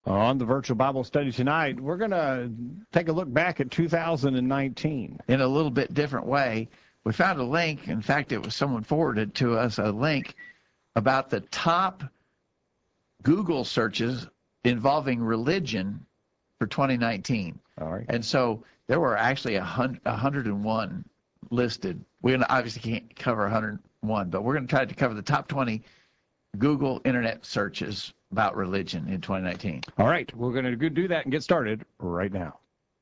On the virtual Bible study tonight, we're going to take a look back at 2019. In a little bit different way. We found a link. In fact, it was someone forwarded to us a link about the top Google searches involving religion for 2019. All right. And so there were actually 101 listed. We obviously can't cover 101, but we're going to try to cover the top 20 Google internet searches about religion in 2019. All right, we're going to do that and get started right now.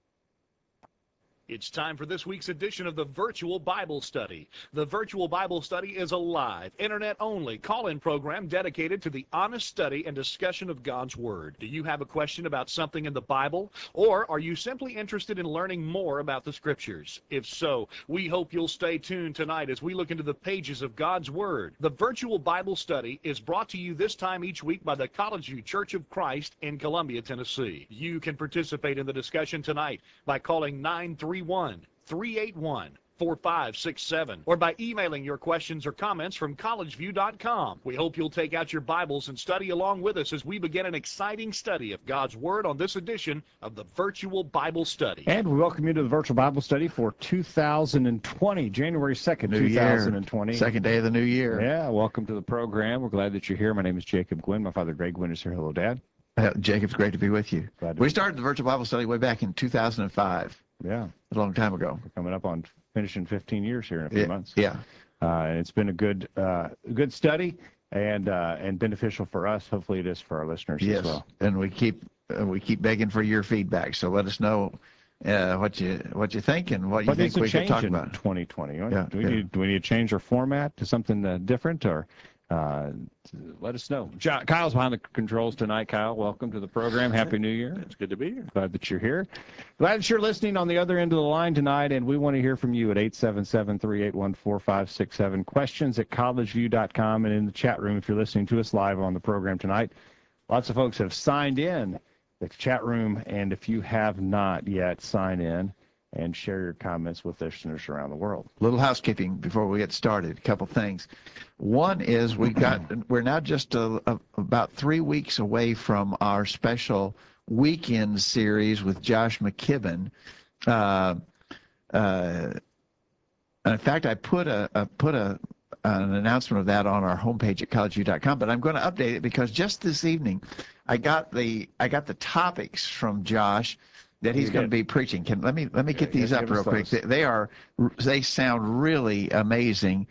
It's time for this week's edition of the Virtual Bible Study. The Virtual Bible Study is a live, internet-only call-in program dedicated to the honest study and discussion of God's Word. Do you have a question about something in the Bible? Or are you simply interested in learning more about the Scriptures? If so, we hope you'll stay tuned tonight as we look into the pages of God's Word. The Virtual Bible Study is brought to you this time each week by the College View Church of Christ in Columbia, Tennessee. You can participate in the discussion tonight by calling 931-381-4567 or by emailing your questions or comments from collegeview.com. We hope you'll take out your Bibles and study along with us as we begin an exciting study of God's Word on this edition of the Virtual Bible Study. And we welcome you to the Virtual Bible Study for 2020, January 2nd, 2020. Second day of the new year. Yeah, welcome to the program. We're glad that you're here. My name is Jacob Gwynn. My father, Greg Gwynn, is here. Hello, Dad. Jacob, it's great to be with you. We started the Virtual Bible Study way back in 2005. Yeah. A long time ago. We're coming up on finishing 15 years here in a few months. Yeah. And it's been a good study and beneficial for us. Hopefully it is for our listeners as well. And we keep begging for your feedback. So let us know what you think and what you think we should talk about. 2020. Yeah, do we need to change our format to something different, or let us know. Kyle's behind the controls tonight. Kyle, welcome to the program. Happy New Year. It's good to be here. Glad that you're here. Glad that you're listening on the other end of the line tonight, and we want to hear from you at 877-381-4567. Questions at collegeview.com, and in the chat room if you're listening to us live on the program tonight. Lots of folks have signed in the chat room, and if you have not yet, sign in and share your comments with listeners around the world. Little housekeeping before we get started. A couple things. One is we're now just about 3 weeks away from our special weekend series with Josh McKibben. In fact, I put an announcement of that on our homepage at collegeview.com, but I'm going to update it because just this evening I got the topics from Josh that he's going to be preaching. Let me get these up real quick. They sound really amazing.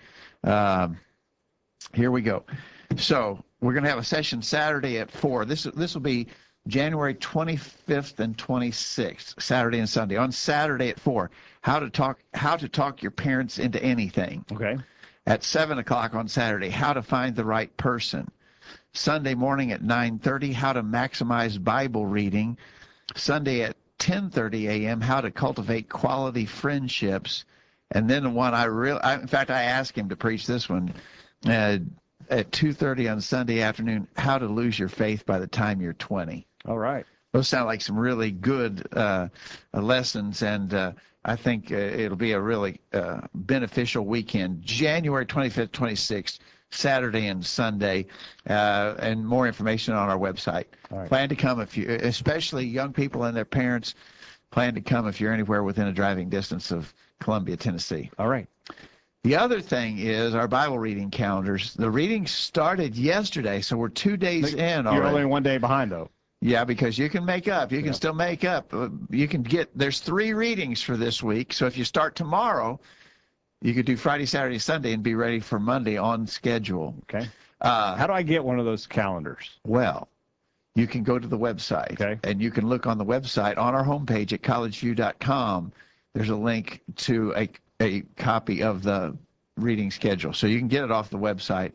Here we go. So we're going to have a session Saturday at 4. This will be January 25th and 26th, Saturday and Sunday. On Saturday at 4, how to talk your parents into anything. Okay. At 7 o'clock on Saturday, how to find the right person. Sunday morning at 9:30, how to maximize Bible reading. Sunday at 10:30 a.m., how to cultivate quality friendships. And then the one in fact, I asked him to preach this one at 2:30 on Sunday afternoon, how to lose your faith by the time you're 20. All right. Those sound like some really good lessons, and I think it'll be a really beneficial weekend. January 25th, 26th, Saturday and Sunday, and more information on our website. Right. Plan to come especially young people and their parents, plan to come if you're anywhere within a driving distance of Columbia, Tennessee. All right. The other thing is our Bible reading calendars. The reading started yesterday, so we're 2 days in already. You're only 1 day behind, though. Yeah, because you can make up. You can still make up. There's 3 readings for this week, so if you start tomorrow, you could do Friday, Saturday, Sunday, and be ready for Monday on schedule. Okay. How do I get one of those calendars? Well, you can go to the website, and you can look on the website on our homepage at collegeview.com. There's a link to a copy of the reading schedule, so you can get it off the website,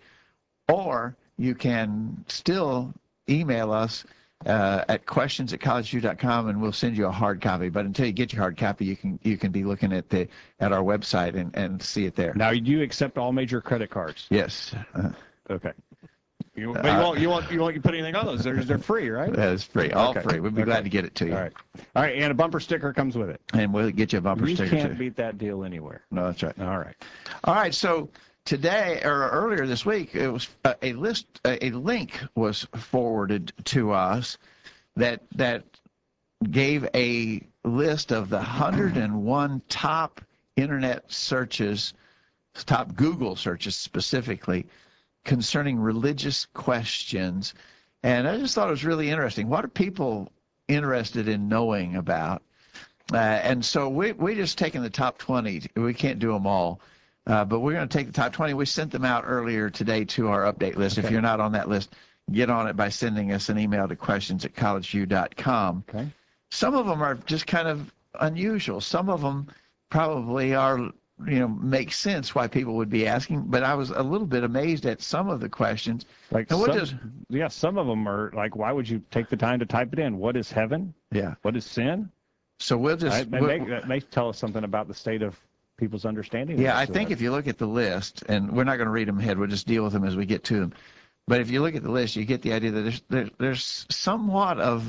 or you can still email us at questions@collegeview.com, and we'll send you a hard copy. But until you get your hard copy, you can be looking at our website and see it there. Now, do you accept all major credit cards? Yes. Okay. You won't put anything on those. They're free, right? That's free. All free. We'd be glad to get it to you. All right. And a bumper sticker comes with it. And we'll get you a bumper sticker too. You can't beat that deal anywhere. No, that's right. All right. All right. So today, or earlier this week, it was a link was forwarded to us that gave a list of the 101 top internet searches, top Google searches specifically, concerning religious questions. And I just thought it was really interesting. What are people interested in knowing about? And so we just taken the top 20. We can't do them all, but we're going to take the top 20. We sent them out earlier today to our update list. Okay. If you're not on that list, get on it by sending us an email to questions@collegeview.com. Okay. Some of them are just kind of unusual. Some of them probably are, make sense why people would be asking, but I was a little bit amazed at some of the questions. Like some of them are like, why would you take the time to type it in? What is heaven? Yeah. What is sin? So we'll just... That may tell us something about the state of people's understanding. Yeah, I think if you look at the list, and we're not going to read them ahead, we'll just deal with them as we get to them. But if you look at the list, you get the idea that there's somewhat of...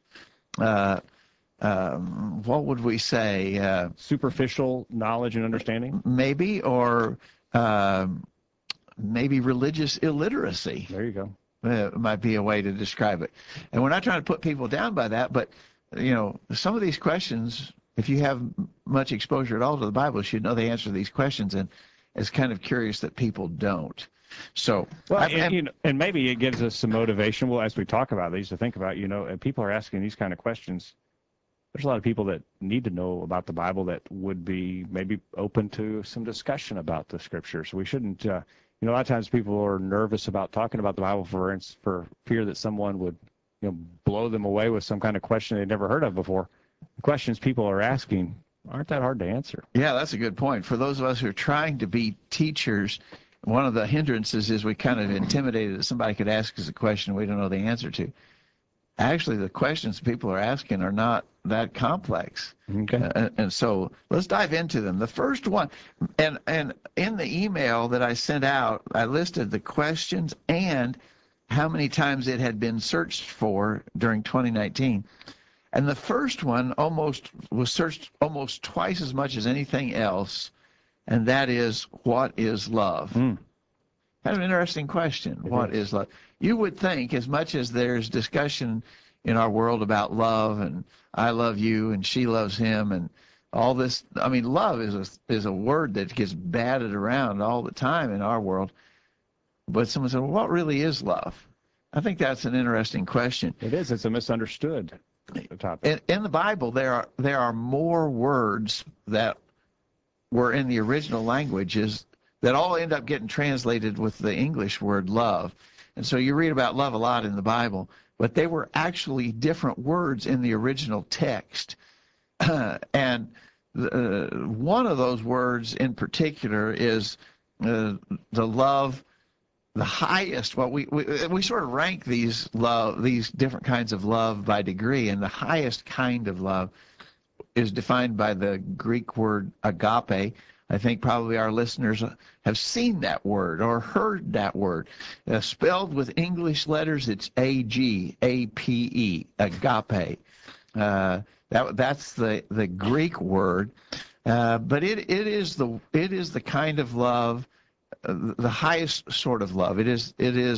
what would we say? Superficial knowledge and understanding? Maybe, or maybe religious illiteracy. There you go. Might be a way to describe it. And we're not trying to put people down by that, but, some of these questions, if you have much exposure at all to the Bible, you should know the answer to these questions, and it's kind of curious that people don't. So, well, and maybe it gives us some motivation, well, as we talk about these, to think about, and people are asking these kind of questions. There's a lot of people that need to know about the Bible that would be maybe open to some discussion about the Scriptures. So we shouldn't, a lot of times people are nervous about talking about the Bible for fear that someone would, blow them away with some kind of question they'd never heard of before. The questions people are asking aren't that hard to answer. Yeah, that's a good point. For those of us who are trying to be teachers, one of the hindrances is we kind of intimidated that somebody could ask us a question we don't know the answer to. Actually, the questions people are asking are not that complex. Okay. And so let's dive into them. The first one, and in the email that I sent out, I listed the questions and how many times it had been searched for during 2019. And the first one was searched almost twice as much as anything else, and that is, what is love? Kind of an interesting question. What is love? You would think, as much as there's discussion in our world about love, and I love you, and she loves him, and all this, I mean, love is a word that gets batted around all the time in our world. But someone said, well, what really is love? I think that's an interesting question. It is. It's a misunderstood topic. In the Bible, there are more words that were in the original languages that all end up getting translated with the English word love. And so you read about love a lot in the Bible, but they were actually different words in the original text. And one of those words in particular is the love, the highest. Well, we sort of rank these different kinds of love by degree, and the highest kind of love is defined by the Greek word agape. I think probably our listeners have seen that word or heard that word. Spelled with English letters, it's A-G-A-P-E, agape. That's the Greek word, but it is the kind of love, the highest sort of love. It is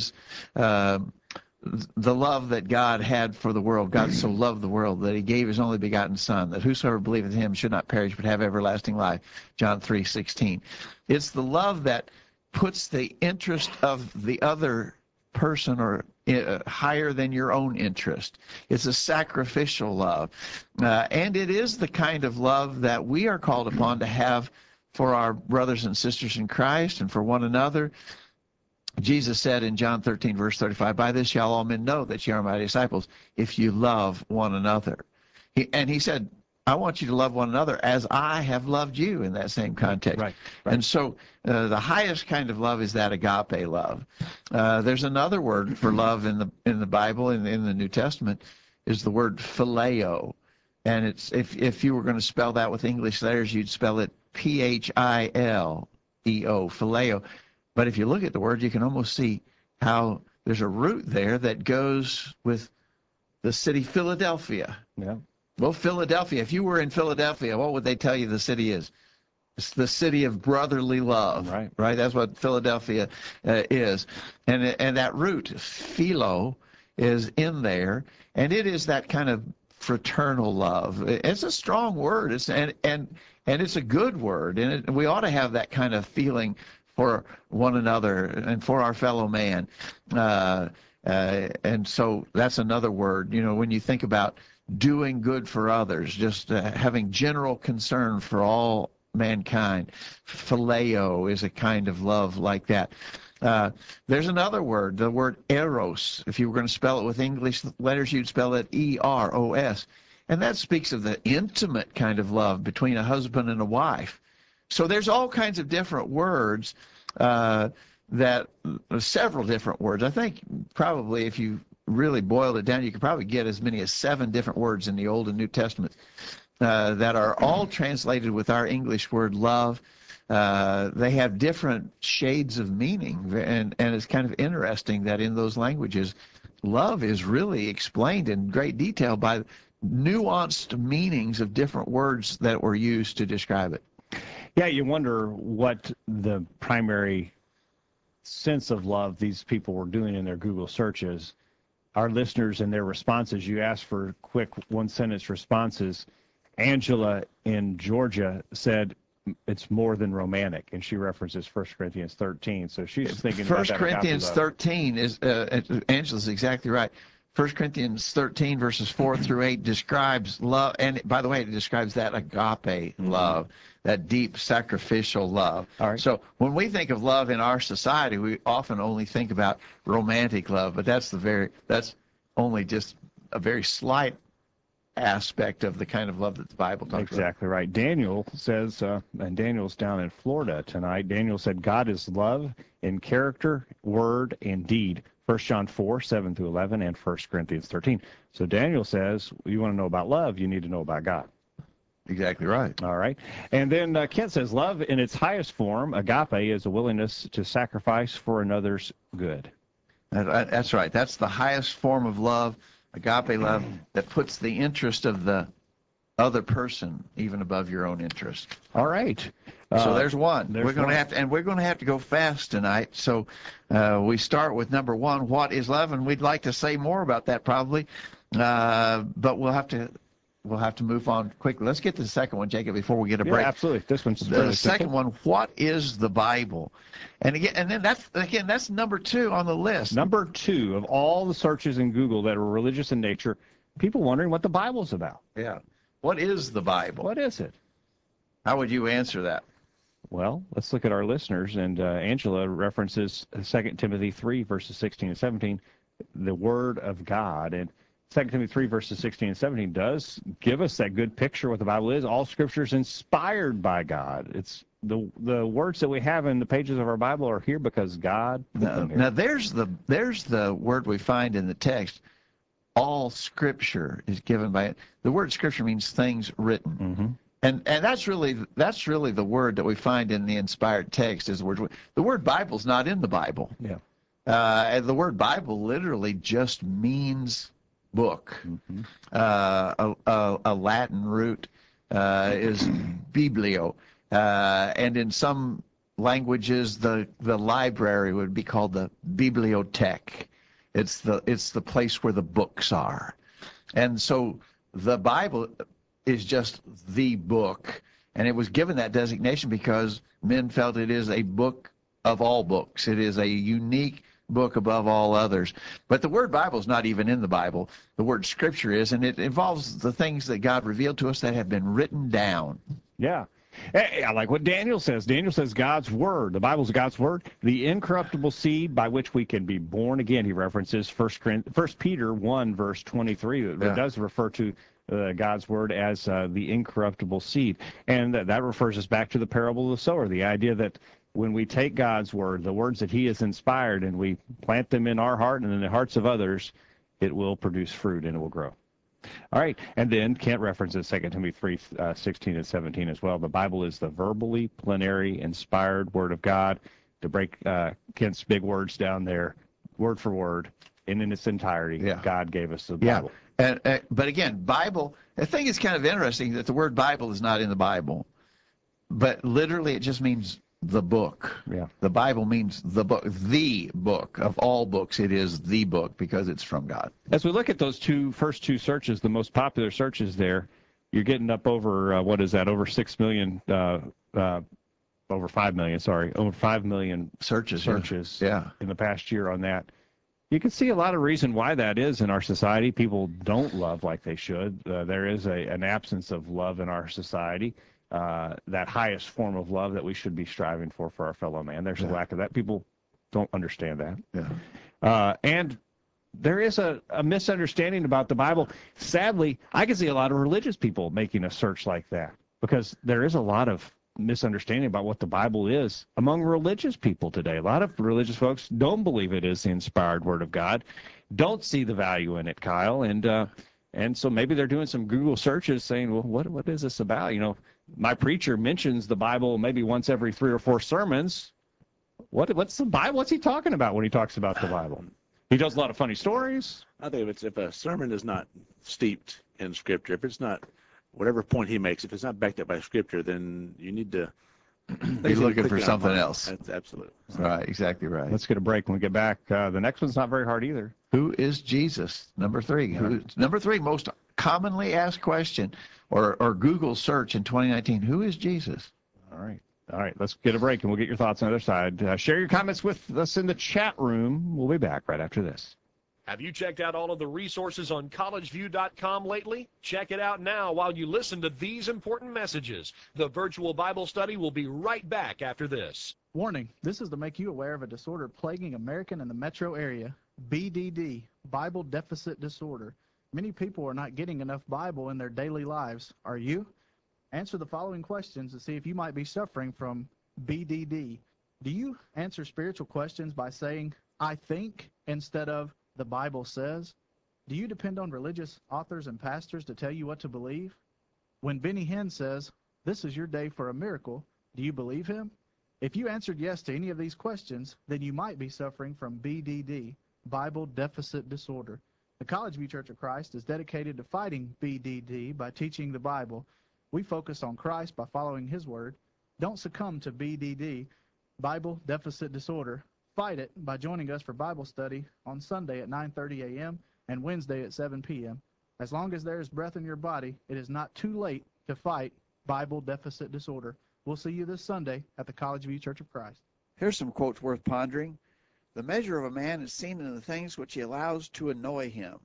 the love that God had for the world. God so loved the world that he gave his only begotten Son, that whosoever believeth in him should not perish but have everlasting life. John 3:16. It's the love that puts the interest of the other person or higher than your own interest. It's a sacrificial love. And it is the kind of love that we are called upon to have for our brothers and sisters in Christ and for one another. Jesus said in John 13, verse 35, by this shall all men know that ye are my disciples, if you love one another. He said, I want you to love one another as I have loved you, in that same context. Right. And so the highest kind of love is that agape love. There's another word for love in the Bible, in the New Testament, is the word phileo. And it's if you were going to spell that with English letters, you'd spell it Phileo, phileo. But if you look at the word, you can almost see how there's a root there that goes with the city Philadelphia. Yeah. Well, Philadelphia, if you were in Philadelphia, what would they tell you the city is? It's the city of brotherly love. Right. That's what Philadelphia is. And that root, philo, is in there, and it is that kind of fraternal love. It's a strong word, and it's a good word, and we ought to have that kind of feeling for one another and for our fellow man. And so that's another word. You know, when you think about doing good for others, just having general concern for all mankind. Phileo is a kind of love like that. There's another word, the word eros. If you were going to spell it with English letters, you'd spell it E-R-O-S. And that speaks of the intimate kind of love between a husband and a wife. So there's all kinds of different words, several different words. I think probably if you really boiled it down, you could probably get as many as 7 different words in the Old and New Testament that are all translated with our English word love. They have different shades of meaning, and it's kind of interesting that in those languages, love is really explained in great detail by nuanced meanings of different words that were used to describe it. Yeah, you wonder what the primary sense of love these people were doing in their Google searches. Our listeners and their responses, you asked for quick one-sentence responses. Angela in Georgia said it's more than romantic, and she references 1 Corinthians 13. So she's thinking about that. 1 Corinthians 13 is, Angela's exactly right. 1 Corinthians 13 verses 4 through 8 describes love, and by the way, it describes that agape love, that deep sacrificial love. All right. So when we think of love in our society, we often only think about romantic love, but that's only just a very slight aspect of the kind of love that the Bible talks about. Exactly right. Daniel says, and Daniel's down in Florida tonight, Daniel said, God is love in character, word, and deed. 1 John 4, 7 through 11, and 1 Corinthians 13. So Daniel says, you want to know about love, you need to know about God. Exactly right. All right. And then Kent says, love in its highest form, agape, is a willingness to sacrifice for another's good. That's right. That's the highest form of love, agape love, that puts the interest of the other person even above your own interest. All right. So there's one. We're going to have to go fast tonight. So we start with number 1. What is love? And we'd like to say more about that probably, but we'll have to move on quickly. Let's get to the second one, Jacob, before we get a break. Yeah, absolutely. This one's the second one. What is the Bible? And then that's number 2 on the list. Number 2 of all the searches in Google that are religious in nature, people wondering what the Bible's about. Yeah. What is the Bible? What is it? How would you answer that? Well, let's look at our listeners. And Angela references 2 Timothy 3, verses 16 and 17, the Word of God. And 2 Timothy 3, verses 16 and 17 does give us that good picture of what the Bible is. All Scripture is inspired by God. It's the words that we have in the pages of our Bible are here because God put them here. Now there's the word we find in the text. All Scripture is given by it. The word Scripture means things written. Mm-hmm. And that's really the word that we find in the inspired text is the word. The word Bible's not in the Bible. Yeah. And the word Bible literally just means book. Mm-hmm. A Latin root is biblio, and in some languages the library would be called the bibliothèque. It's the place where the books are, and so the Bible is just the book, and it was given that designation because men felt it is a book of all books. It is a unique book above all others. But the word Bible is not even in the Bible. The word Scripture is, and it involves the things that God revealed to us that have been written down. Yeah. I like what Daniel says. Daniel says God's Word. The Bible's God's Word, the incorruptible seed by which we can be born again. He references 1 Peter 1, verse 23. It does refer to God's Word as the incorruptible seed. And that refers us back to the parable of the sower, the idea that when we take God's Word, the words that He has inspired, and we plant them in our heart and in the hearts of others, it will produce fruit and it will grow. All right, and then Kent references 2 Timothy 3, 16 and 17 as well. The Bible is the verbally, plenary, inspired Word of God. To break Kent's big words down there, word for word, and in its entirety, God gave us the Bible. Yeah. But again, Bible, I think it's kind of interesting that the word Bible is not in the Bible, but literally it just means the book. Yeah. The Bible means the book of all books. It is the book because it's from God. As we look at those first two searches, the most popular searches there, you're getting up over, what is that, over 6 million, over 5 million, sorry, over 5 million searches in the past year on that. You can see a lot of reason why that is in our society. People don't love like they should. There is an absence of love in our society, that highest form of love that we should be striving for our fellow man. There's a lack of that. People don't understand that. Yeah. And there is a misunderstanding about the Bible. Sadly, I can see a lot of religious people making a search like that because there is a lot of misunderstanding about what the Bible is among religious people today. A lot of religious folks don't believe it is the inspired Word of God, don't see the value in it, Kyle, and so maybe they're doing some Google searches saying, well, what is this about? You know, my preacher mentions the Bible maybe once every 3 or 4 sermons. What's the Bible? What's he talking about when he talks about the Bible? He does a lot of funny stories. I think if a sermon is not steeped in Scripture, if it's not, whatever point he makes, if it's not backed up by Scripture, then you need to be looking for something else. That's absolutely right. Exactly right. Let's get a break. When we get back, the next one's not very hard either. Who is Jesus? Number 3. Number 3 most commonly asked question or Google search in 2019. Who is Jesus? All right. Let's get a break, and we'll get your thoughts on the other side. Share your comments with us in the chat room. We'll be back right after this. Have you checked out all of the resources on collegeview.com lately? Check it out now while you listen to these important messages. The virtual Bible study will be right back after this. Warning, this is to make you aware of a disorder plaguing American in the metro area, BDD, Bible Deficit Disorder. Many people are not getting enough Bible in their daily lives. Are you? Answer the following questions to see if you might be suffering from BDD. Do you answer spiritual questions by saying, I think, instead of, the Bible says? Do you depend on religious authors and pastors to tell you what to believe? When Benny Hinn says, this is your day for a miracle, do you believe him? If you answered yes to any of these questions, then you might be suffering from BDD, Bible Deficit Disorder. The College View Church of Christ is dedicated to fighting BDD by teaching the Bible. We focus on Christ by following his word. Don't succumb to BDD, Bible Deficit Disorder. Fight it by joining us for Bible study on Sunday at 9:30 a.m. and Wednesday at 7 p.m. As long as there is breath in your body, it is not too late to fight Bible Deficit Disorder. We'll see you this Sunday at the College View Church of Christ. Here's some quotes worth pondering. The measure of a man is seen in the things which he allows to annoy him.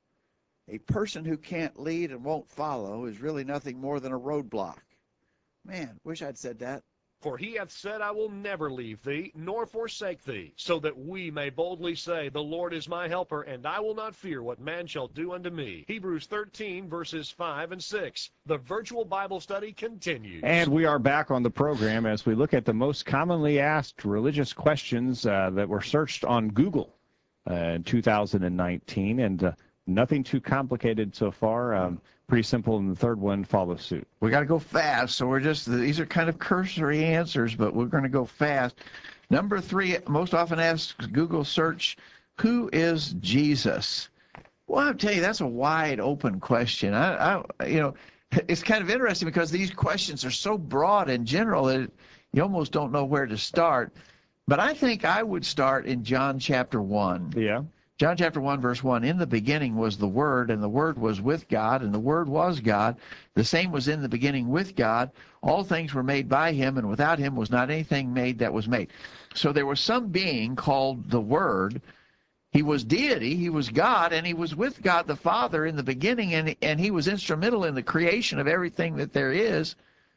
A person who can't lead and won't follow is really nothing more than a roadblock. Man, wish I'd said that. For he hath said, I will never leave thee, nor forsake thee, so that we may boldly say, the Lord is my helper, and I will not fear what man shall do unto me. Hebrews 13, verses 5 and 6. The virtual Bible study continues. And we are back on the program as we look at the most commonly asked religious questions that were searched on Google in 2019. And nothing too complicated so far. Pretty simple, and the third one follows suit. We got to go fast, so these are kind of cursory answers, but we're going to go fast. Number 3, most often asked Google search, who is Jesus? Well, I'll tell you, that's a wide open question. It's kind of interesting because these questions are so broad and general that you almost don't know where to start. But I think I would start in John chapter 1. Yeah. John chapter 1, verse 1, in the beginning was the Word, and the Word was with God, and the Word was God. The same was in the beginning with God. All things were made by him, and without him was not anything made that was made. So there was some being called the Word. He was deity, he was God, and he was with God the Father in the beginning, and he was instrumental in the creation of everything that there is.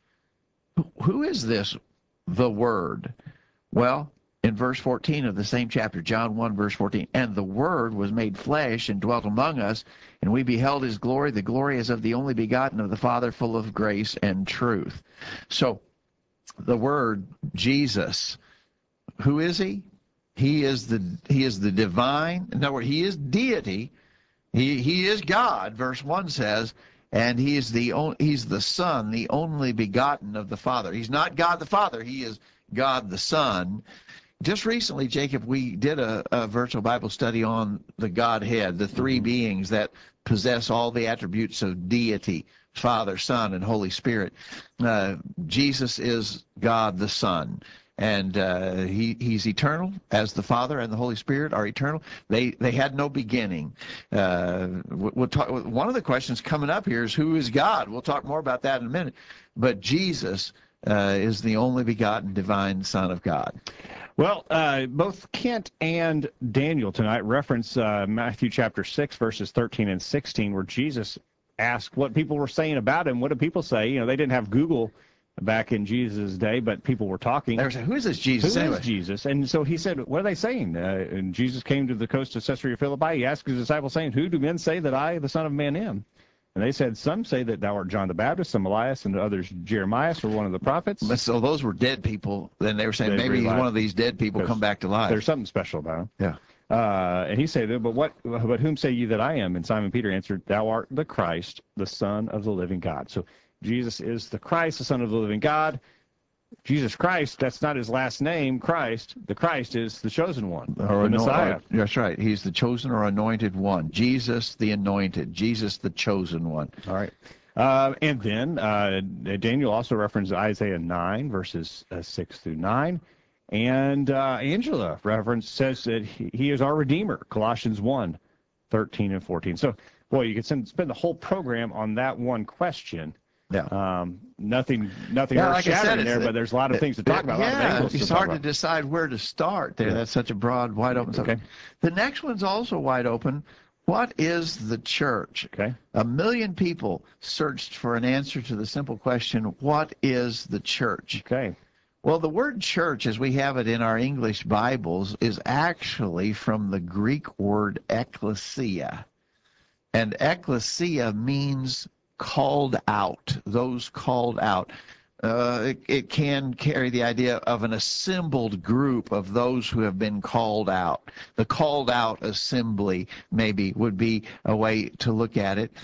Who is this, the Word? Well, in verse 14 of the same chapter, John 1, verse 14, and the Word was made flesh and dwelt among us, and we beheld his glory. The glory is of the only begotten of the Father, full of grace and truth. So the Word, Jesus, who is he? He is the divine. In other words, he is deity. He is God, verse 1 says, and he's the Son, the only begotten of the Father. He's not God the Father. He is God the Son. Just recently, Jacob, we did a virtual Bible study on the Godhead, the three beings that possess all the attributes of deity, Father, Son, and Holy Spirit. Jesus is God the Son. and he's eternal, as the Father and the Holy Spirit are eternal. They had no beginning. We'll talk. One of the questions coming up here is, who is God? We'll talk more about that in a minute. But Jesus is the only begotten divine Son of God. Well, both Kent and Daniel tonight reference Matthew chapter 6, verses 13 and 16, where Jesus asked what people were saying about him. What do people say? You know, they didn't have Google back in Jesus' day, but people were talking. They were saying, who is this Jesus anyway? Who is Jesus? And so he said, what are they saying? And Jesus came to the coast of Caesarea Philippi. He asked his disciples, saying, who do men say that I, the Son of Man, am? And they said, some say that thou art John the Baptist, some Elias, and others Jeremiah, or one of the prophets. So those were dead people. Then they were saying, maybe he's one of these dead people come back to life. There's something special about him. Yeah. And he said, but whom say ye that I am? And Simon Peter answered, thou art the Christ, the Son of the living God. So Jesus is the Christ, the Son of the living God. Jesus Christ, that's not his last name, Christ. The Christ is the chosen one, the Messiah. That's right. He's the chosen or anointed one. Jesus the anointed. Jesus the chosen one. All right. And then Daniel also referenced Isaiah 9, verses 6 through 9. And Angela says that he is our Redeemer, Colossians 1, 13 and 14. So, boy, you could spend the whole program on that one question. Yeah. Nothing earth-shattering there, but there's a lot of things to talk about. Yeah, it's hard to decide where to start there. Yeah. That's such a broad, wide open subject. Okay. The next one's also wide open. What is the church? Okay. 1 million people searched for an answer to the simple question, what is the church? Okay. Well, the word church, as we have it in our English Bibles, is actually from the Greek word ekklesia. And ekklesia means called out, those called out. It can carry the idea of an assembled group of those who have been called out. The called out assembly maybe would be a way to look at it.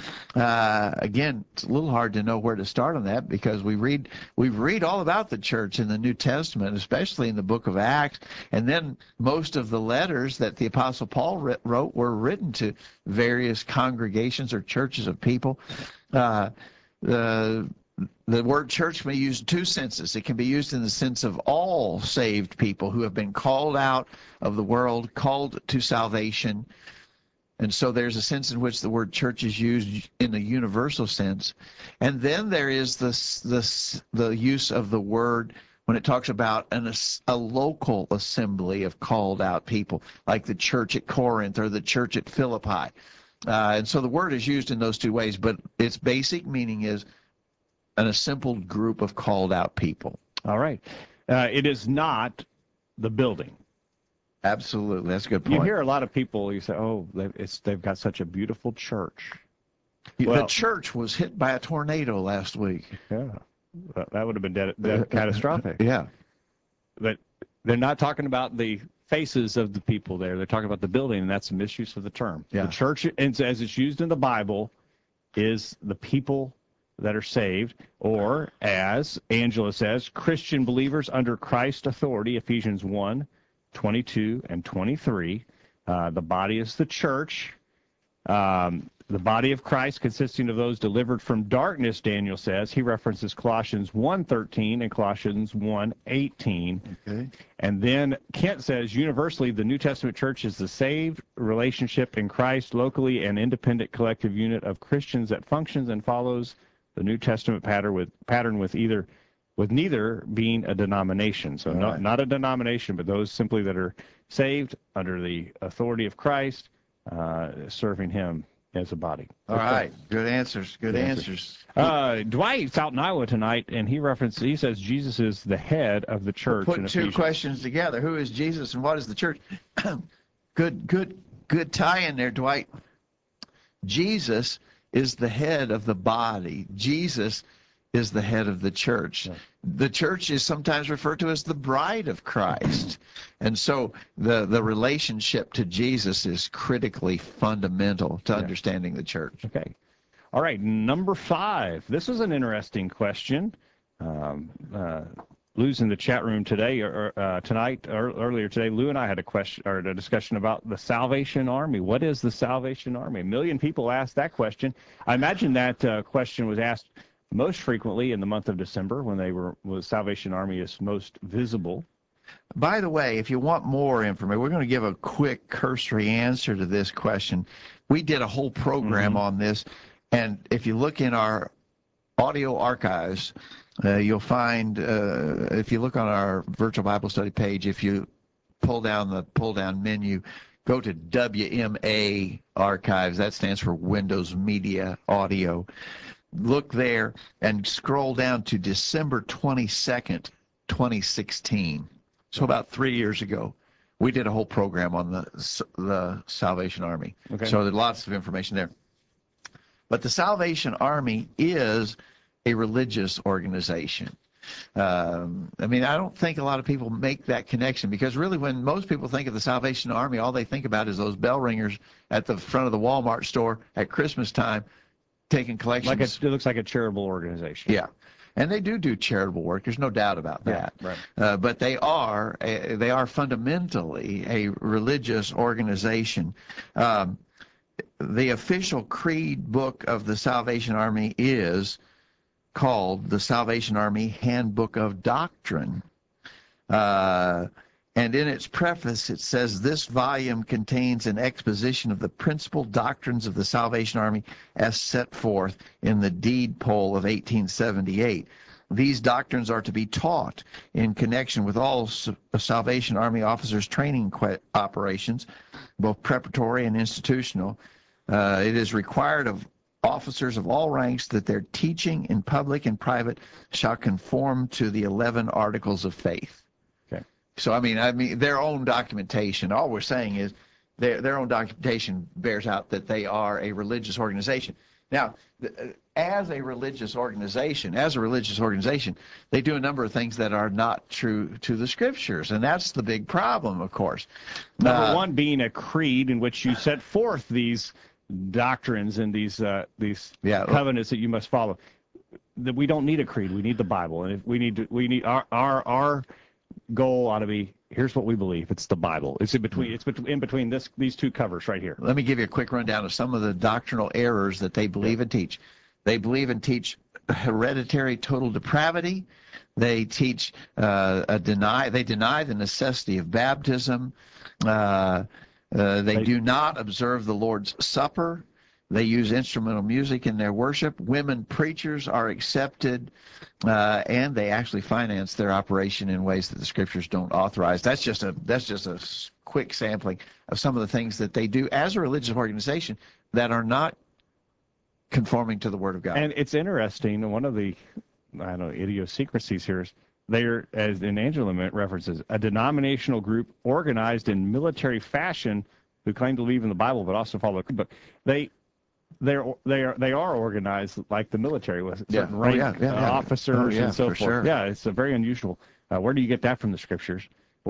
Again, it's a little hard to know where to start on that because we read all about the church in the New Testament, especially in the book of Acts, and then most of the letters that the Apostle Paul wrote were written to various congregations or churches of people. The word church can be used in two senses. It can be used in the sense of all saved people who have been called out of the world, called to salvation. And so there's a sense in which the word church is used in a universal sense. And then there is the use of the word when it talks about a local assembly of called out people, like the church at Corinth or the church at Philippi. And so the word is used in those two ways, but its basic meaning is an assembled group of called out people. All right. It is not the building. Absolutely. That's a good point. You hear a lot of people, you say, oh, they've got such a beautiful church. The church was hit by a tornado last week. Yeah. That would have been catastrophic. Yeah. But they're not talking about the faces of the people there. They're talking about the building, and that's a misuse of the term. Yeah. The church, as it's used in the Bible, is the people that are saved, or as Angela says, Christian believers under Christ's authority, Ephesians 1, 22 and 23. The body is the church. The body of Christ consisting of those delivered from darkness, Daniel says. He references Colossians 1:13 and Colossians 1:18. Okay. And then Kent says, universally, the New Testament church is the saved relationship in Christ, locally an independent collective unit of Christians that functions and follows the New Testament pattern with neither being a denomination. So not a denomination, but those simply that are saved under the authority of Christ, serving him as a body. All right. Good answers. Good answers. Dwight's out in Iowa tonight, and he says Jesus is the head of the church. Put two questions together. Who is Jesus and what is the church? Good tie in there, Dwight. Jesus is the head of the body. Jesus is the head of the church. Yeah. The church is sometimes referred to as the bride of Christ. And so the relationship to Jesus is critically fundamental to understanding the church. Okay. All right, number 5. This is an interesting question. Lou's in the chat room today, earlier today. Lou and I had a discussion about the Salvation Army. What is the Salvation Army? 1 million people asked that question. I imagine that question was asked most frequently in the month of December when the Salvation Army is most visible. By the way, if you want more information, we're going to give a quick cursory answer to this question. We did a whole program on this, and if you look in our audio archives, you'll find, if you look on our virtual Bible study page, if you pull down the pull-down menu, go to WMA Archives. That stands for Windows Media Audio. Look there and scroll down to December 22nd, 2016. So about 3 years ago, we did a whole program on the Salvation Army. Okay. So there's lots of information there. But the Salvation Army is a religious organization. I mean, I don't think a lot of people make that connection, because really when most people think of the Salvation Army, all they think about is those bell ringers at the front of the Walmart store at Christmas time taking collections. It looks like a charitable organization. Yeah. And they do charitable work. There's no doubt about that. Yeah, right. But they are fundamentally a religious organization. The official creed book of the Salvation Army is called the Salvation Army Handbook of Doctrine. And in its preface, it says, this volume contains an exposition of the principal doctrines of the Salvation Army as set forth in the deed poll of 1878. These doctrines are to be taught in connection with all Salvation Army officers' training operations, both preparatory and institutional. It is required of officers of all ranks that their teaching in public and private shall conform to the 11 Articles of Faith. So, I mean, their own documentation, all we're saying is their own documentation bears out that they are a religious organization. Now, as a religious organization, they do a number of things that are not true to the Scriptures, and that's the big problem, of course. Number one being a creed in which you set forth these doctrines and these covenants that you must follow. That we don't need a creed; we need the Bible, and if we need our goal ought to be, here's what we believe. It's the Bible. It's in between these two covers right here. Let me give you a quick rundown of some of the doctrinal errors that they believe and teach. They believe and teach hereditary total depravity. They teach they deny the necessity of baptism. They do not observe the Lord's Supper. They use instrumental music in their worship. Women preachers are accepted, and they actually finance their operation in ways that the Scriptures don't authorize. That's just a quick sampling of some of the things that they do as a religious organization that are not conforming to the Word of God. And it's interesting. One of the idiosyncrasies here is they're, as in Angela references, a denominational group organized in military fashion who claim to believe in the Bible but also follow the book. They are organized like the military with certain rank officers and so forth. Sure. Yeah, it's a very unusual. Where do you get that from the Scriptures?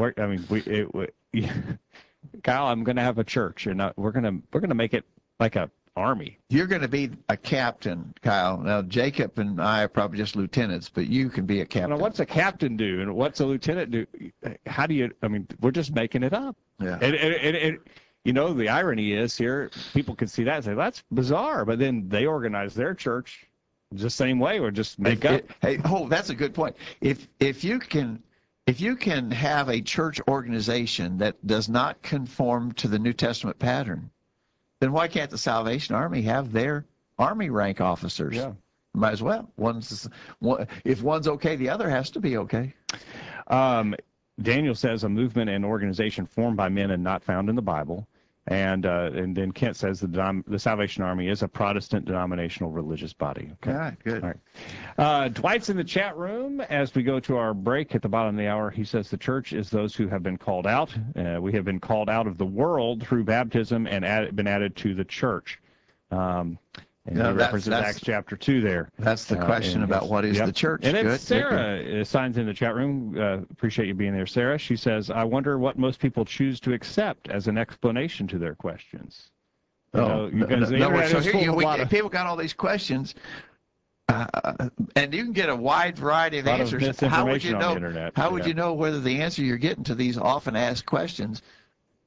Kyle, I'm going to have a church, and we're going to make it like a army. You're going to be a captain, Kyle. Now, Jacob and I are probably just lieutenants, but you can be a captain. Now, what's a captain do, and what's a lieutenant do? How do you? We're just making it up. Yeah. And the irony is here, people can see that and say, that's bizarre. But then they organize their church the same way, or just make up. That's a good point. If you can have a church organization that does not conform to the New Testament pattern, then why can't the Salvation Army have their Army rank officers? Yeah. Might as well. If one's okay, the other has to be okay. Daniel says a movement and organization formed by men and not found in the Bible. And then Kent says the Salvation Army is a Protestant denominational religious body. Okay. All right, good. All right. Dwight's in the chat room. As we go to our break at the bottom of the hour, he says the church is those who have been called out. We have been called out of the world through baptism and been added to the church. And he references Acts chapter 2 there. That's the question about what is the church. And then Sarah signs in the chat room. Appreciate you being there, Sarah. She says, I wonder what most people choose to accept as an explanation to their questions. People got all these questions, and you can get a wide variety of answers. How would you know? How would you know whether the answer you're getting to these often asked questions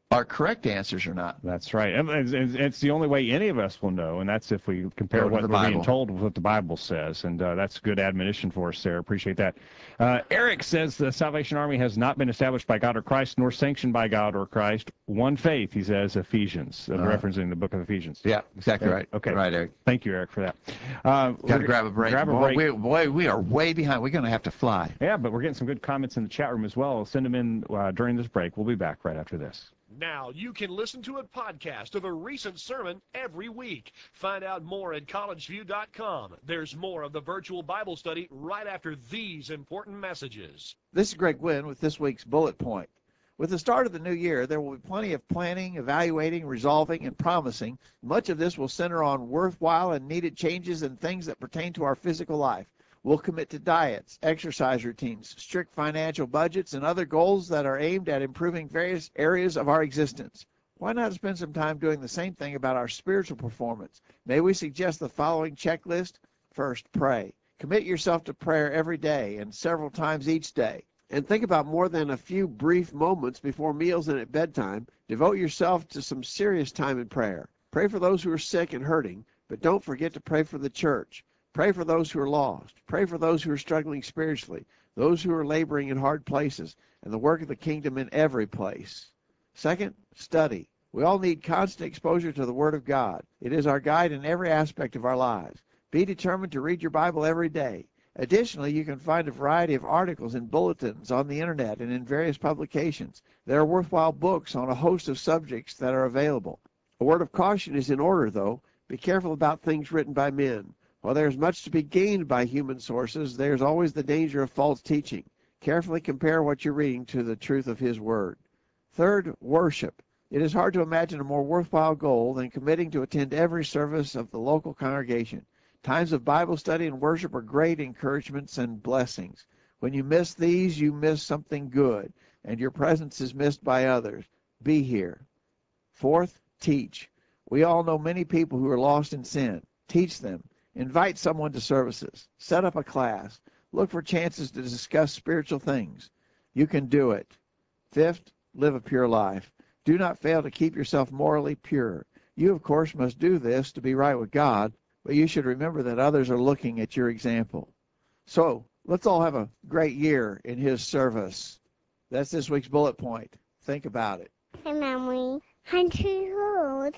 are correct answers or not. That's right. And it's the only way any of us will know, and that's if we compare what we're being told with what the Bible says. And that's good admonition for us there. Appreciate that. Eric says the Salvation Army has not been established by God or Christ, nor sanctioned by God or Christ. One faith, he says, Ephesians, referencing the book of Ephesians. Yeah, exactly right. Okay. Right, Eric. Thank you, Eric, for that. Got to grab a break. Boy, we are way behind. We're going to have to fly. Yeah, but we're getting some good comments in the chat room as well. We'll send them in during this break. We'll be back right after this. Now you can listen to a podcast of a recent sermon every week. Find out more at collegeview.com. There's more of the virtual Bible study right after these important messages. This is Greg Gwynn with this week's Bullet Point. With the start of the new year, there will be plenty of planning, evaluating, resolving, and promising. Much of this will center on worthwhile and needed changes and things that pertain to our physical life. We'll commit to diets, exercise routines, strict financial budgets, and other goals that are aimed at improving various areas of our existence. Why not spend some time doing the same thing about our spiritual performance? May we suggest the following checklist? First, pray. Commit yourself to prayer every day and several times each day. And think about more than a few brief moments before meals and at bedtime. Devote yourself to some serious time in prayer. Pray for those who are sick and hurting, but don't forget to pray for the church. Pray for those who are lost. Pray for those who are struggling spiritually, those who are laboring in hard places, and the work of the kingdom in every place. Second, study. We all need constant exposure to the Word of God. It is our guide in every aspect of our lives. Be determined to read your Bible every day. Additionally, you can find a variety of articles and bulletins on the Internet and in various publications. There are worthwhile books on a host of subjects that are available. A word of caution is in order, though. Be careful about things written by men. While there is much to be gained by human sources, there is always the danger of false teaching. Carefully compare what you're reading to the truth of His Word. Third, worship. It is hard to imagine a more worthwhile goal than committing to attend every service of the local congregation. Times of Bible study and worship are great encouragements and blessings. When you miss these, you miss something good, and your presence is missed by others. Be here. Fourth, teach. We all know many people who are lost in sin. Teach them. Invite someone to services. Set up a class. Look for chances to discuss spiritual things. You can do it. Fifth, live a pure life. Do not fail to keep yourself morally pure. You, of course, must do this to be right with God, but you should remember that others are looking at your example. So, let's all have a great year in His service. That's this week's bullet point. Think about it. Hey, Mommy. I'm too old.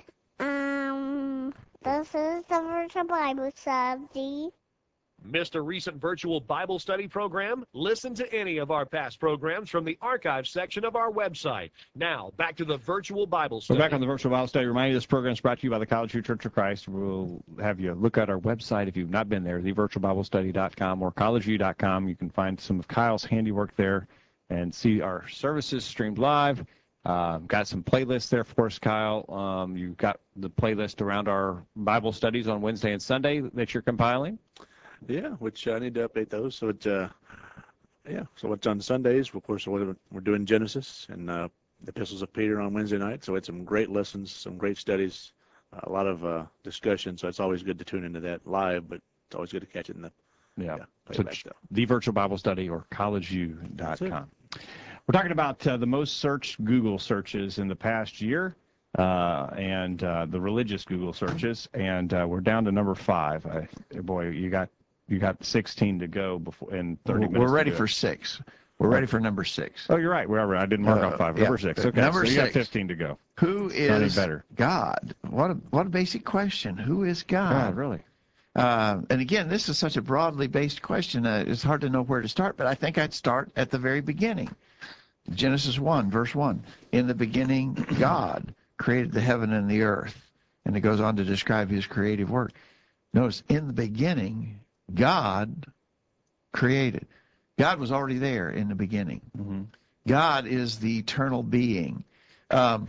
This is the virtual Bible study. Missed a recent virtual Bible study program? Listen to any of our past programs from the archive section of our website. Now, back to the virtual Bible study. We're back on the virtual Bible study. Remind you, this program is brought to you by the College View Church of Christ. We'll have you look at our website if you've not been there, thevirtualbiblestudy.com or collegeview.com. You can find some of Kyle's handiwork there and see our services streamed live. Got some playlists there for us, Kyle. You've got the playlist around our Bible studies on Wednesday and Sunday that you're compiling. Yeah, which I need to update those. So so it's on Sundays. Of course, we're doing Genesis and the Epistles of Peter on Wednesday night. So it's some great lessons, some great studies, a lot of discussion. So it's always good to tune into that live, but it's always good to catch it in the so the virtual Bible study or collegeview.com. We're talking about the most searched Google searches in the past year and the religious Google searches, and we're down to number 5. Boy, you got 16 to go before in 30 minutes. We're ready for 6. We're ready for number 6. Oh, you're right. I didn't mark off 5. Number 6. Okay, number so you 6. got 15 to go. Who is God? What a basic question. Who is God? God, really? And again, this is such a broadly based question. It's hard to know where to start, but I think I'd start at the very beginning. Genesis 1, verse 1. In the beginning, God created the heaven and the earth. And it goes on to describe His creative work. Notice, in the beginning, God created. God was already there in the beginning. Mm-hmm. God is the eternal being. We're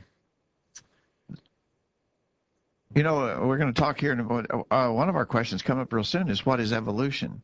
going to talk here in a moment. One of our questions come up real soon is, what is evolution?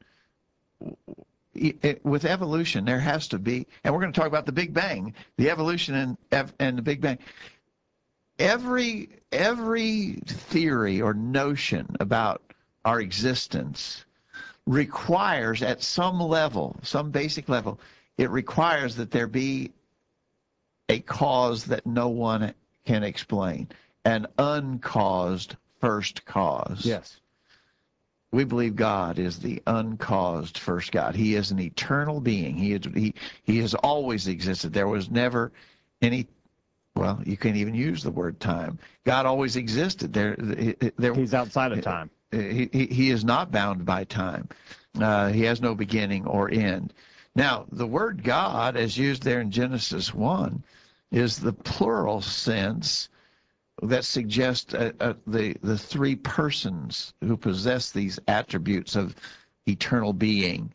With evolution, there has to be, and we're going to talk about the Big Bang, the evolution and the Big Bang. Every theory or notion about our existence requires, at some level, some basic level, it requires that there be a cause that no one can explain. An uncaused first cause. Yes. We believe God is the uncaused first God. He is an eternal being. He has always existed. There was never any, well, you can't even use the word time. God always existed. He's outside of time. He is not bound by time. He has no beginning or end. Now, the word God, as used there in Genesis 1, is the plural sense that suggests the three persons who possess these attributes of eternal being.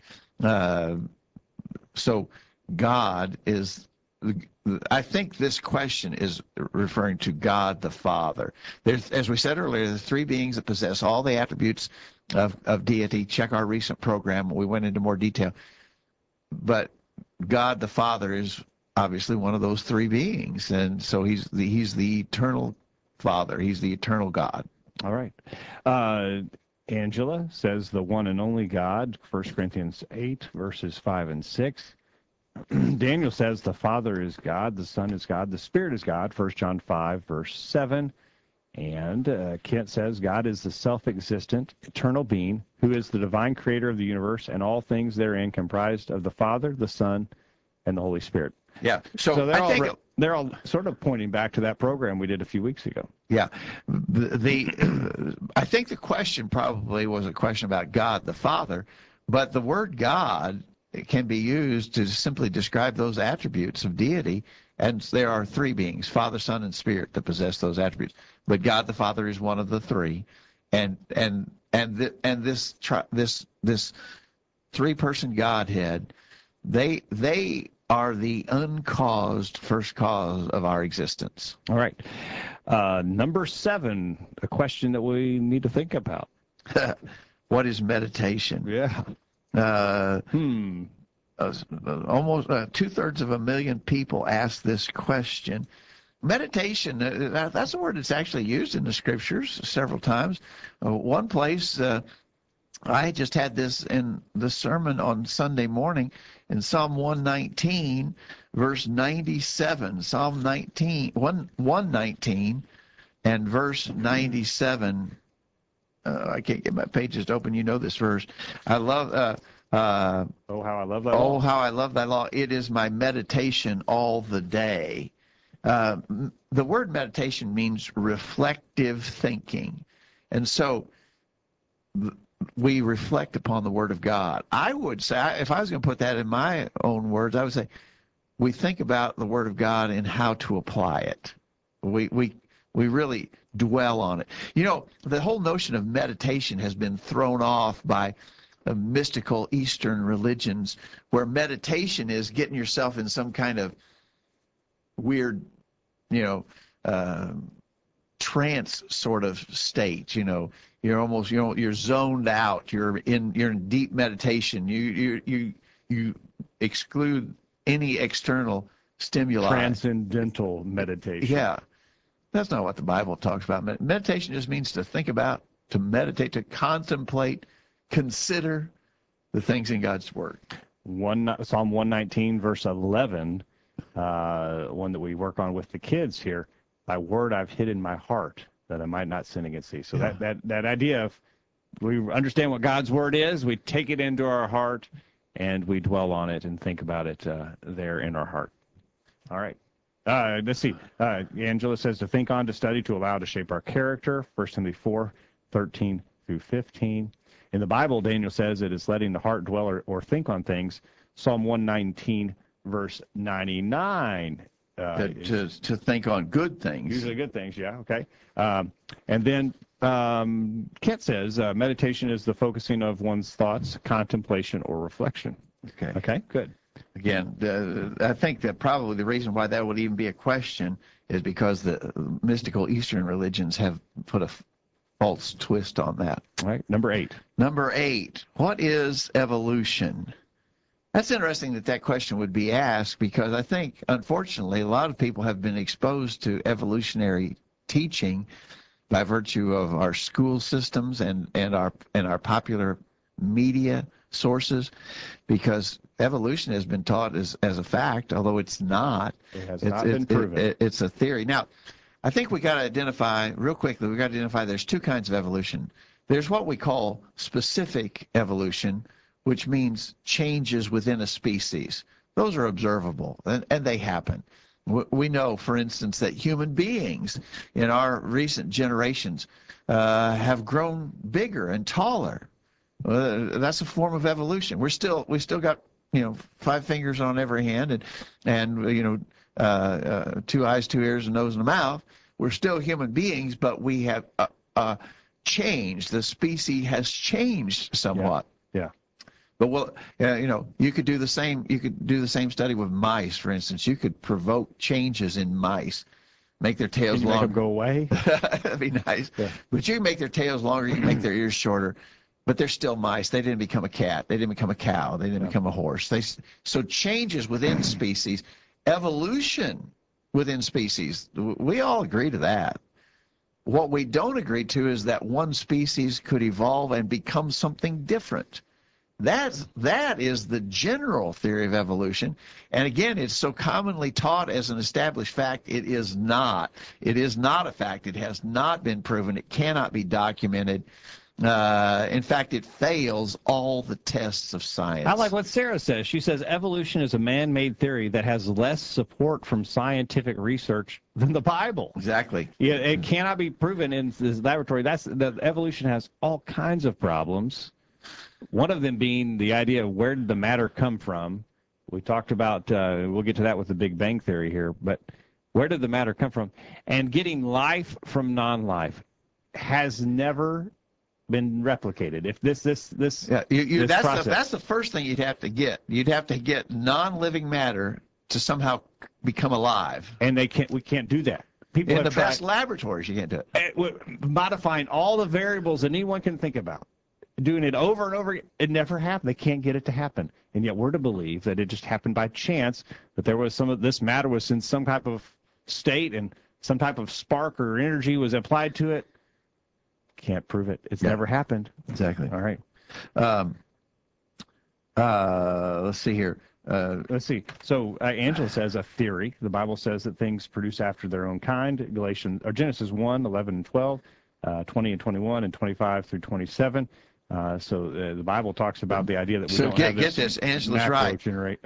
So God is, I think this question is referring to God the Father. There's, as we said earlier, the three beings that possess all the attributes of deity. Check our recent program. We went into more detail. But God the Father is obviously one of those three beings. And so he's the eternal Father. He's the eternal God. All right. Angela says the one and only God, 1 Corinthians 8, verses 5 and 6. Daniel says the Father is God, the Son is God, the Spirit is God, 1 John 5, verse 7. And Kent says God is the self-existent, eternal being who is the divine creator of the universe and all things therein comprised of the Father, the Son, and the Holy Spirit. Yeah. So they're all sort of pointing back to that program we did a few weeks ago. Yeah. I think the question probably was a question about God the Father, but the word God can be used to simply describe those attributes of deity, and there are three beings, Father, Son, and Spirit, that possess those attributes. But God the Father is one of the three, and this three-person Godhead, they are the uncaused first cause of our existence. All right. Number 7, a question that we need to think about. What is meditation? Yeah. Almost 2/3 of a million people ask this question. Meditation, that's a word that's actually used in the scriptures several times. One place, I just had this in the sermon on Sunday morning in Psalm 119, verse 97. Psalm 119 and verse 97. I can't get my pages to open. You know this verse. I love... oh, how I love thy law. Oh, how I love thy law. It is my meditation all the day. The word meditation means reflective thinking. And so we reflect upon the Word of God. I would say, if I was going to put that in my own words, I would say we think about the Word of God and how to apply it. We really dwell on it. You know, the whole notion of meditation has been thrown off by mystical Eastern religions, where meditation is getting yourself in some kind of weird, trance sort of state. You're almost, you're zoned out. You're in deep meditation. You exclude any external stimuli. Transcendental meditation. Yeah, that's not what the Bible talks about. Meditation just means to think about, to meditate, to contemplate, consider the things in God's Word. Psalm 119, verse 11, one that we work on with the kids here. Thy word I've hid in my heart, that I might not sin against thee. So that idea of, we understand what God's Word is, we take it into our heart, and we dwell on it and think about it there in our heart. All right. Let's see. Angela says to think on, to study, to allow, to shape our character. 1 Timothy 4, 13 through 15. In the Bible, Daniel says it is letting the heart dwell or think on things. Psalm 119, verse 99. To think on good things. Usually good things, yeah, okay. And then Kent says meditation is the focusing of one's thoughts, contemplation, or reflection. Okay, good. Again, I think that probably the reason why that would even be a question is because the mystical Eastern religions have put a false twist on that. All right, number 8. Number 8, what is evolution? That's interesting that question would be asked, because I think, unfortunately, a lot of people have been exposed to evolutionary teaching by virtue of our school systems and our popular media sources, because evolution has been taught as a fact, although it's not. It has not been proven. It's a theory. Now, I think we got to identify, real quickly, there's two kinds of evolution. There's what we call specific evolution, which means changes within a species. Those are observable, and they happen. We know, for instance, that human beings in our recent generations have grown bigger and taller. That's a form of evolution. We still got 5 fingers on every hand and 2 eyes, 2 ears, a nose, and a mouth. We're still human beings, but we have changed. The species has changed somewhat. Yeah. But you could do the same. You could do the same study with mice, for instance. You could provoke changes in mice, make their tails longer. Make them go away. That'd be nice. Yeah. But you can make their tails longer. You can make their ears shorter. But they're still mice. They didn't become a cat. They didn't become a cow. They didn't become a horse. So changes within species, evolution within species. We all agree to that. What we don't agree to is that one species could evolve and become something different. That is the general theory of evolution. And again, it's so commonly taught as an established fact. It is not. It is not a fact. It has not been proven. It cannot be documented. In fact, it fails all the tests of science. I like what Sarah says. She says evolution is a man-made theory that has less support from scientific research than the Bible. Exactly. Yeah, it cannot be proven in this laboratory. The evolution has all kinds of problems. One of them being the idea of where did the matter come from. We talked about, we'll get to that with the Big Bang Theory here, but where did the matter come from? And getting life from non-life has never been replicated. If this process, that's the first thing you'd have to get. You'd have to get non-living matter to somehow become alive. And we can't do that. People in the best laboratories, you can't do it. Modifying all the variables that anyone can think about. Doing it over and over, it never happened. They can't get it to happen. And yet we're to believe that it just happened by chance, that there was some of this matter was in some type of state and some type of spark or energy was applied to it. Can't prove it. It's never happened. Exactly. All right. Let's see here. Let's see. So Angela says a theory. The Bible says that things produce after their own kind. Genesis 1, 11 and 12, 20 and 21, and 25 through 27. So the Bible talks about the idea that we don't have get this. Angela's right.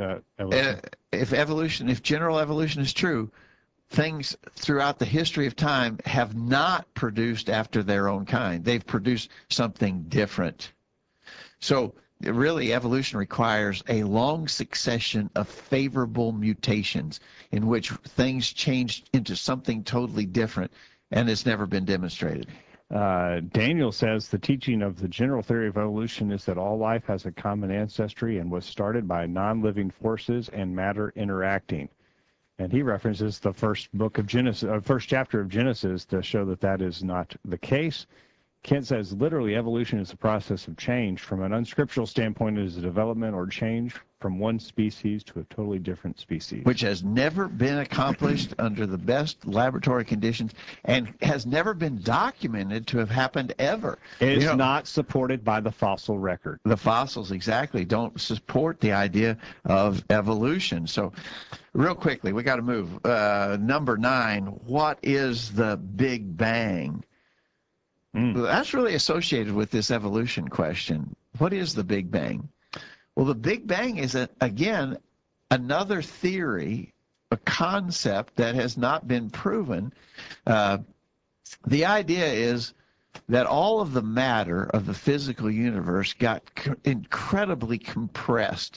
If general evolution is true, things throughout the history of time have not produced after their own kind. They've produced something different. So really, evolution requires a long succession of favorable mutations in which things changed into something totally different, and it's never been demonstrated. Daniel says the teaching of the general theory of evolution is that all life has a common ancestry and was started by non-living forces and matter interacting. And he references the first chapter of Genesis to show that that is not the case. Kent says literally evolution is a process of change. From an unscriptural standpoint, it is a development or change from one species to a totally different species. Which has never been accomplished under the best laboratory conditions and has never been documented to have happened ever. It is not supported by the fossil record. The fossils, exactly, don't support the idea of evolution. So real quickly, we got to move. Number 9, what is the Big Bang? That's really associated with this evolution question. What is the Big Bang? Well, the Big Bang is, again, another theory, a concept that has not been proven. The idea is that all of the matter of the physical universe got incredibly compressed.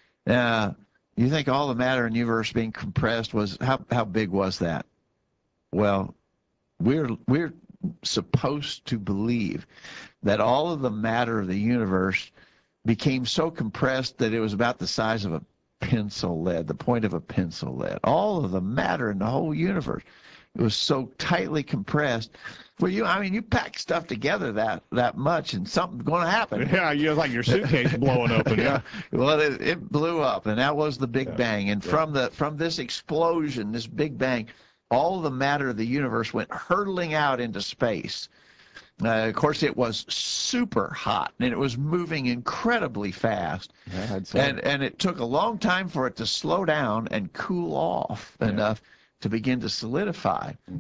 You think all the matter in the universe being compressed was, how big was that? Well, we're supposed to believe that all of the matter of the universe became so compressed that it was about the size of a pencil lead, the point of a pencil lead. All of the matter in the whole universe, it was so tightly compressed. Well, you pack stuff together that much, and something's going to happen. Yeah, you're like your suitcase blowing open. Yeah. Well, it blew up, and that was the Big Bang. And from this explosion, this Big Bang, all of the matter of the universe went hurtling out into space. Of course, it was super hot, and it was moving incredibly fast. Yeah, and it took a long time for it to slow down and cool off enough to begin to solidify.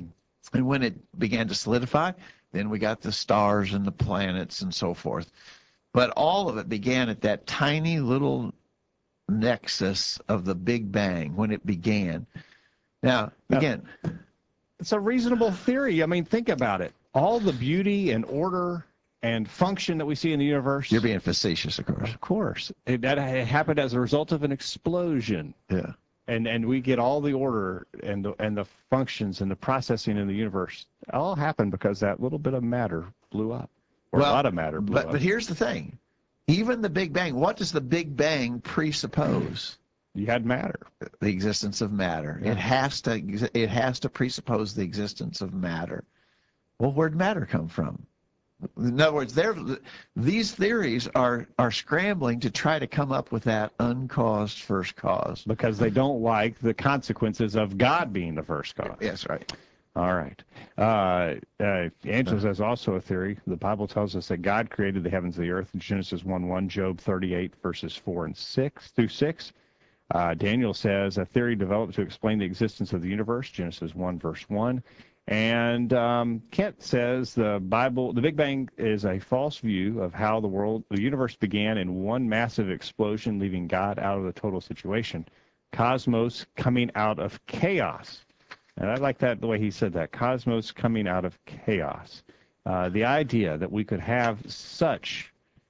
And when it began to solidify, then we got the stars and the planets and so forth. But all of it began at that tiny little nexus of the Big Bang when it began. Now, again, it's a reasonable theory. I mean, think about it. All the beauty and order and function that we see in the universe. You're being facetious, of course. Of course. It happened as a result of an explosion. Yeah. And we get all the order and the functions and the processing in the universe. It all happened because that little bit of matter blew up. Or a lot of matter blew up. But here's the thing. Even the Big Bang, what does the Big Bang presuppose? You had matter. The existence of matter. Yeah. It has to presuppose the existence of matter. Well, where'd matter come from? In other words, these theories are scrambling to try to come up with that uncaused first cause. Because they don't like the consequences of God being the first cause. Yes, right. All right. Angela says also a theory. The Bible tells us that God created the heavens and the earth in Genesis 1:1, Job 38, verses 4 and 6 through 6. Daniel says a theory developed to explain the existence of the universe, Genesis 1, verse 1. And Kent says the Big Bang is a false view of how the universe began in one massive explosion, leaving God out of the total situation. Cosmos coming out of chaos. And I like that, the way he said that, cosmos coming out of chaos. The idea that we could have such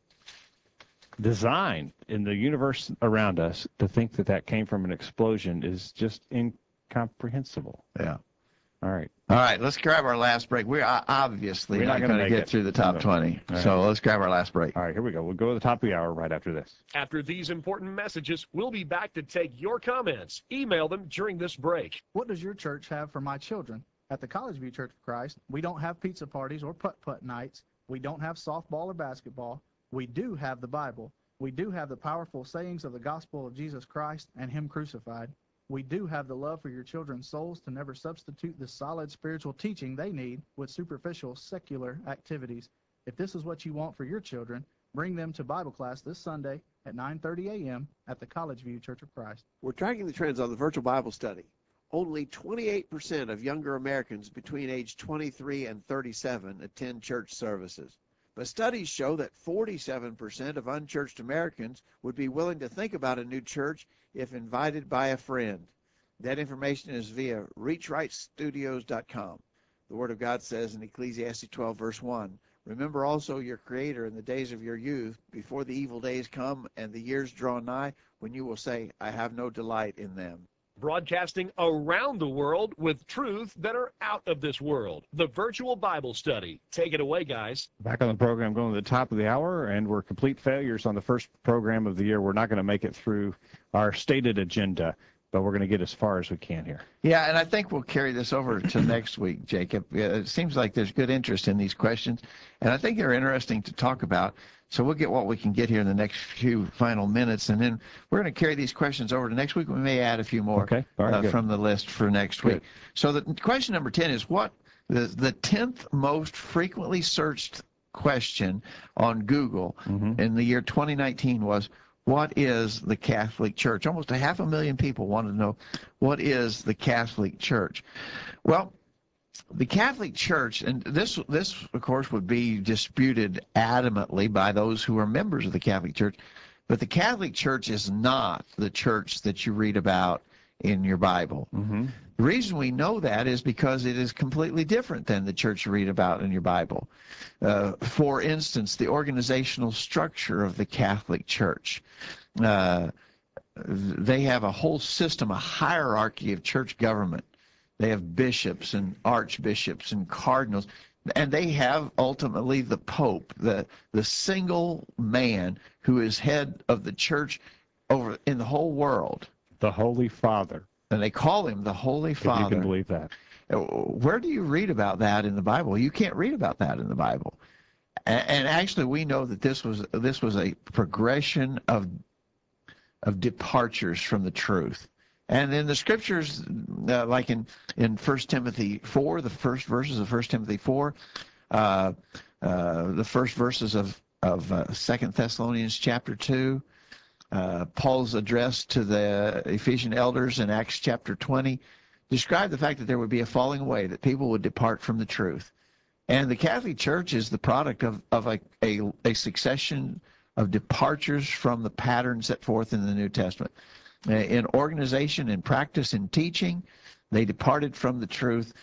design in the universe around us to think that came from an explosion is just incomprehensible. Yeah. All right. All right, let's grab our last break. We're obviously not going to get through the top 20, so let's grab our last break. All right, here we go. We'll go to the top of the hour right after this. After these important messages, we'll be back to take your comments. Email them during this break. What does your church have for my children? At the College View Church of Christ, we don't have pizza parties or putt-putt nights. We don't have softball or basketball. We do have the Bible. We do have the powerful sayings of the gospel of Jesus Christ and Him crucified. We do have the love for your children's souls to never substitute the solid spiritual teaching they need with superficial secular activities. If this is what you want for your children, bring them to Bible class this Sunday at 9:30 a.m. at the College View Church of Christ. We're tracking the trends on the virtual Bible study. Only 28% of younger Americans between age 23 and 37 attend church services. But studies show that 47% of unchurched Americans would be willing to think about a new church if invited by a friend. That information is via reachrightstudios.com. The Word of God says in Ecclesiastes 12, verse 1, "Remember also your Creator in the days of your youth, before the evil days come and the years draw nigh, when you will say, I have no delight in them." Broadcasting around the world with truths that are out of this world. The Virtual Bible Study. Take it away, guys. Back on the program, going to the top of the hour, and we're complete failures on the first program of the year. We're not going to make it through our stated agenda, but we're going to get as far as we can here. Yeah, and I think we'll carry this over to next week, Jacob. It seems like there's good interest in these questions, and I think they're interesting to talk about. So we'll get what we can get here in the next few final minutes, and then we're going to carry these questions over to next week. We may add a few more from the list for next week. So the question number 10 is what the 10th most frequently searched question on Google in the year 2019 was, what is the Catholic Church? Almost 500,000 people wanted to know, what is the Catholic Church? Well, the Catholic Church, and this of course would be disputed adamantly by those who are members of the Catholic Church, but the Catholic Church is not the church that you read about in your Bible. The reason we know that is because it is completely different than the church you read about in your Bible. For instance, the organizational structure of the Catholic Church. They have a whole system, a hierarchy of church government. They have bishops and archbishops and cardinals, and they have ultimately the Pope, the single man who is head of the church over in the whole world. The Holy Father. And they call him the Holy Father. If you can believe that. Where do you read about that in the Bible? You can't read about that in the Bible. And actually, we know that this was a progression of departures from the truth. And in the scriptures, like in 1 Timothy 4, the first verses of 1 Timothy 4, the first verses of 2 Thessalonians chapter 2, Paul's address to the Ephesian elders in Acts chapter 20, described the fact that there would be a falling away, that people would depart from the truth. And the Catholic Church is the product of a succession of departures from the pattern set forth in the New Testament. In organization, in practice, in teaching, they departed from the truth.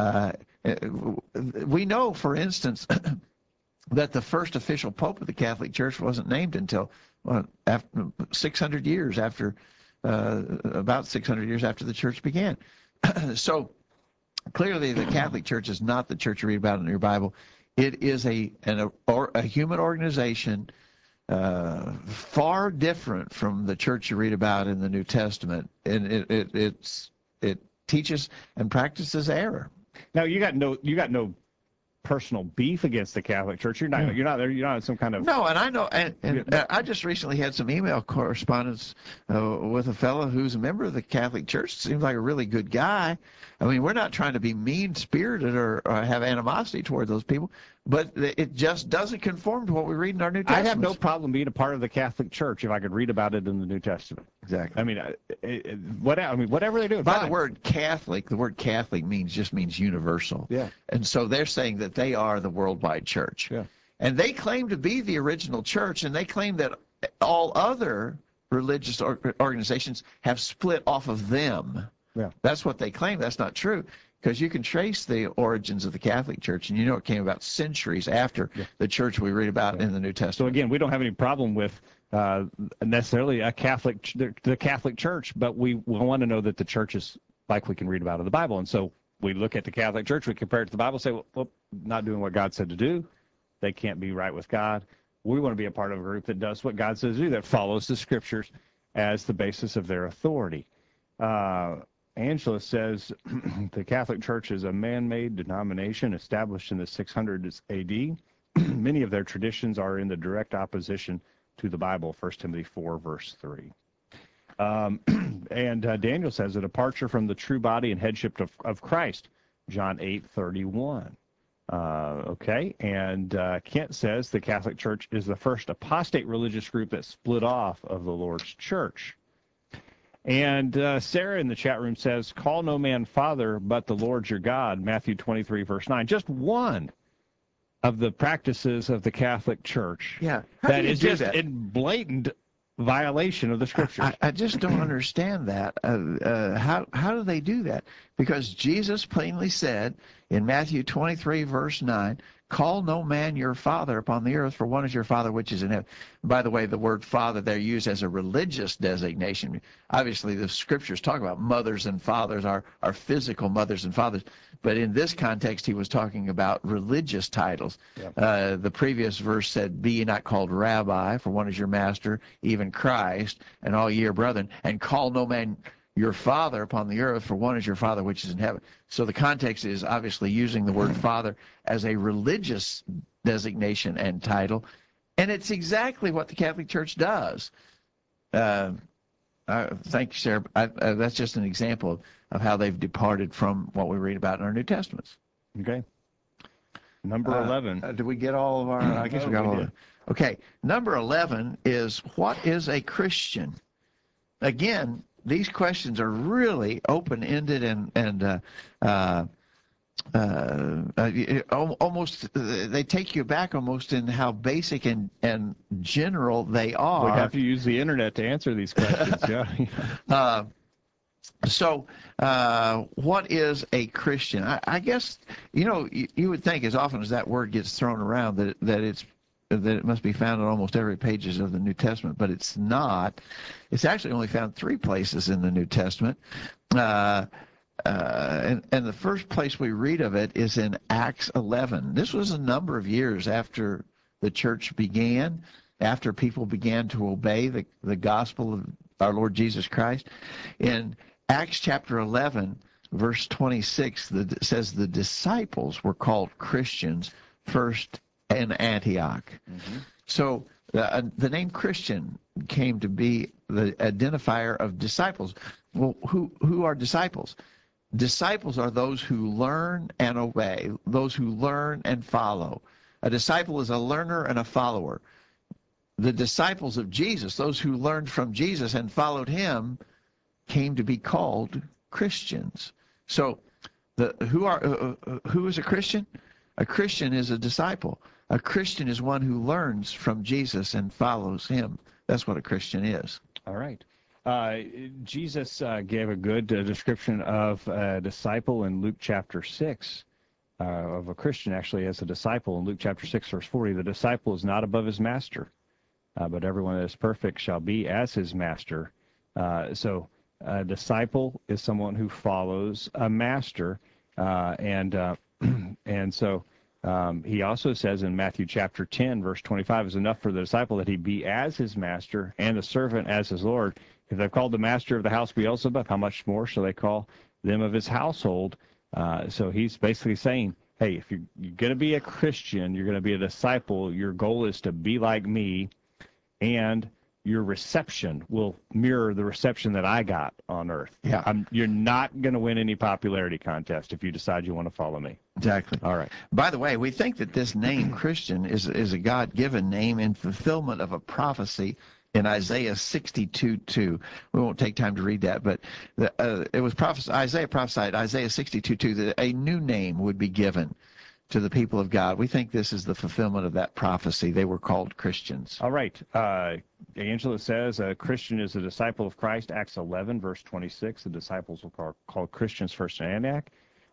We know, for instance, that the first official pope of the Catholic Church wasn't named until after 600 years after, about 600 years after the church began. So clearly the Catholic Church is not the church you read about in your Bible. It is a human organization far different from the church you read about in the New Testament, and it teaches and practices error. Now you got no personal beef against the Catholic Church. You're not some kind of no. And I know, and I just recently had some email correspondence with a fellow who's a member of the Catholic Church. Seems like a really good guy. I mean, we're not trying to be mean-spirited or have animosity toward those people, but it just doesn't conform to what we read in our New Testament. I have no problem being a part of the Catholic Church if I could read about it in the New Testament. Exactly. I mean, whatever they do. By the word Catholic, the word Catholic just means universal. Yeah. And so they're saying that they are the worldwide church. Yeah. And they claim to be the original church, and they claim that all other religious organizations have split off of them. Yeah. That's what they claim. That's not true, because you can trace the origins of the Catholic Church, and it came about centuries after the church we read about in the New Testament. So again, we don't have any problem with necessarily the Catholic Church, but we want to know that the church is like we can read about in the Bible. And so we look at the Catholic Church, we compare it to the Bible, say, well, not doing what God said to do. They can't be right with God. We want to be a part of a group that does what God says to do, that follows the Scriptures as the basis of their authority. Angela says the Catholic Church is a man-made denomination established in the 600s A.D. Many of their traditions are in the direct opposition to the Bible, 1 Timothy 4, verse 3. And Daniel says a departure from the true body and headship of Christ, John 8:31. Okay, and Kent says the Catholic Church is the first apostate religious group that split off of the Lord's church. And Sarah in the chat room says, call no man father but the Lord your God, Matthew 23, verse 9. Just one of the practices of the Catholic Church that is just in blatant violation of the Scriptures. I just don't understand that. How do they do that? Because Jesus plainly said in Matthew 23, verse 9, call no man your father upon the earth, for one is your Father which is in heaven. By the way, the word father there used as a religious designation. Obviously, the Scriptures talk about mothers and fathers, our physical mothers and fathers. But in this context, he was talking about religious titles. The previous verse said, be ye not called rabbi, for one is your master, even Christ, and all ye are brethren, and call no man your father upon the earth, for one is your Father which is in heaven. So the context is obviously using the word father as a religious designation and title, and it's exactly what the Catholic Church does. Thank you, Sarah. That's just an example of how they've departed from what we read about in our New Testaments. Okay. Number 11. Did we get all of our? I guess we got all of it. Okay. Number 11 is, what is a Christian? Again, these questions are really open-ended and almost, they take you back almost in how basic and general they are. We have to use the internet to answer these questions. So what is a Christian? I guess, you would think as often as that word gets thrown around that it must be found in almost every pages of the New Testament, but it's not. It's actually only found 3 places in the New Testament. And the first place we read of it is in Acts 11. This was a number of years after the church began, after people began to obey the gospel of our Lord Jesus Christ. In Acts chapter 11, verse 26, it says the disciples were called Christians first in Antioch. Mm-hmm. So the name Christian came to be the identifier of disciples. Well, who are disciples? Disciples are those who learn and obey, those who learn and follow. A disciple is a learner and a follower. The disciples of Jesus, those who learned from Jesus and followed him, came to be called Christians. So who is a Christian? A Christian is a disciple. A Christian is one who learns from Jesus and follows him. That's what a Christian is. All right. Jesus gave a good description of a disciple in Luke chapter 6, of a Christian actually as a disciple. In Luke chapter 6, verse 40, the disciple is not above his master, but everyone that is perfect shall be as his master. So a disciple is someone who follows a master, and so he also says in Matthew chapter 10, verse 25, it's enough for the disciple that he be as his master and the servant as his Lord. If they've called the master of the house Beelzebub, how much more shall they call them of his household? So he's basically saying, hey, if you're going to be a Christian, you're going to be a disciple, your goal is to be like me, and your reception will mirror the reception that I got on earth. Yeah. You're not going to win any popularity contest if you decide you want to follow me. Exactly. All right. By the way, we think that this name Christian is a God-given name in fulfillment of a prophecy in Isaiah 62:2. We won't take time to read that, but it was Isaiah prophesied, Isaiah 62:2, that a new name would be given to the people of God. We think this is the fulfillment of that prophecy. They were called Christians. All right. Angela says a Christian is a disciple of Christ. Acts 11, verse 26. The disciples were called Christians first in Antioch.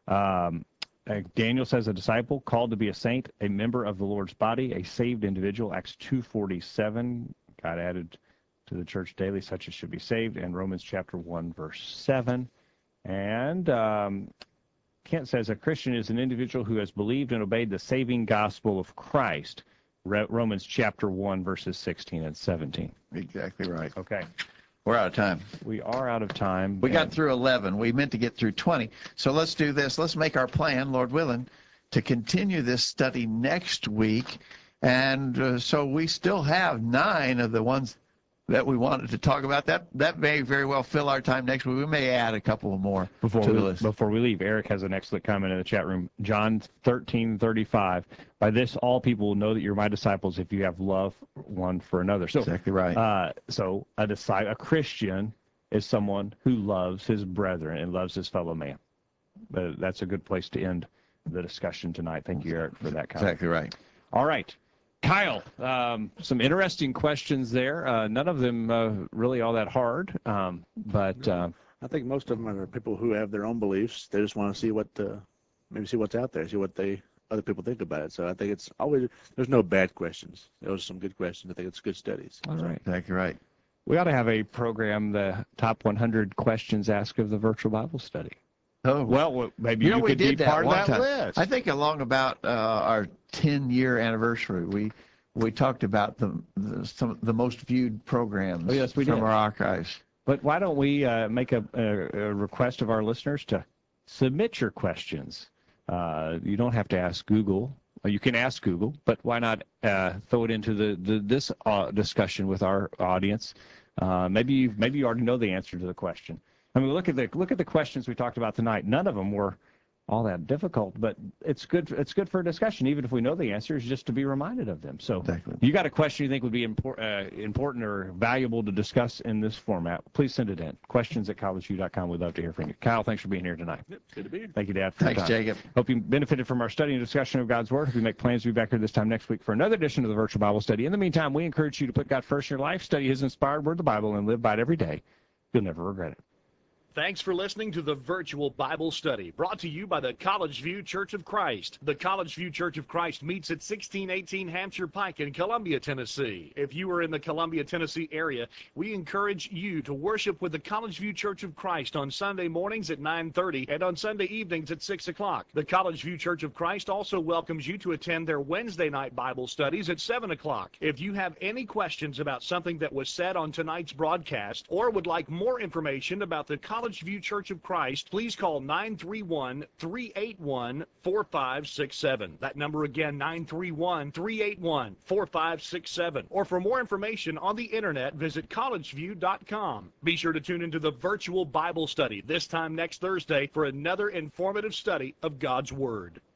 Daniel says a disciple called to be a saint, a member of the Lord's body, a saved individual. Acts 2:47. God added to the church daily such as should be saved. And Romans chapter 1, verse 7. And Kent says a Christian is an individual who has believed and obeyed the saving gospel of Christ. Romans chapter 1, verses 16 and 17. Exactly right. Okay. We're out of time. We are out of time. We got through 11. We meant to get through 20. So let's do this. Let's make our plan, Lord willing, to continue this study next week. And so we still have 9 of the ones that we wanted to talk about. That may very well fill our time next week. We may add a couple more to the list. Before we leave, Eric has an excellent comment in the chat room. John 13:35. By this, all people will know that you're my disciples if you have love one for another. So, exactly right. So a Christian is someone who loves his brethren and loves his fellow man. But that's a good place to end the discussion tonight. Thank you, Eric, for that comment. Exactly right. All right. Kyle, some interesting questions there. None of them really all that hard, but I think most of them are people who have their own beliefs. They just want to see maybe see what's out there, see what other people think about it. So I think it's always, there's no bad questions. Those are some good questions. I think it's good studies. All right. Exactly right. We ought to have a program, the top 100 questions asked of the virtual Bible study. Oh, well, maybe you could be part of that list. I think along about our 10-year anniversary, we talked about some of the most viewed programs from our archives. But why don't we make a request of our listeners to submit your questions? You don't have to ask Google. You can ask Google, but why not throw it into this discussion with our audience? Maybe you already know the answer to the question. I mean, look at the questions we talked about tonight. None of them were all that difficult, but it's good for a discussion, even if we know the answers, just to be reminded of them. So exactly. You got a question you think would be important or valuable to discuss in this format, please send it in. Questions@collegeview.com. We'd love to hear from you. Kyle, thanks for being here tonight. Yep, good to be here. Thank you, Dad, for your time. Thanks, Jacob. Hope you benefited from our study and discussion of God's Word. Hope you make plans to be back here this time next week for another edition of the Virtual Bible Study. In the meantime, we encourage you to put God first in your life, study His inspired Word, the Bible, and live by it every day. You'll never regret it. Thanks for listening to the Virtual Bible Study, brought to you by the College View Church of Christ. The College View Church of Christ meets at 1618 Hampshire Pike in Columbia, Tennessee. If you are in the Columbia, Tennessee area, we encourage you to worship with the College View Church of Christ on Sunday mornings at 9:30 and on Sunday evenings at 6 o'clock. The College View Church of Christ also welcomes you to attend their Wednesday night Bible studies at 7 o'clock. If you have any questions about something that was said on tonight's broadcast or would like more information about the College View Church of Christ, please call 931-381-4567. That number again, 931-381-4567. Or for more information on the internet, visit collegeview.com. Be sure to tune into the Virtual Bible Study this time next Thursday for another informative study of God's Word.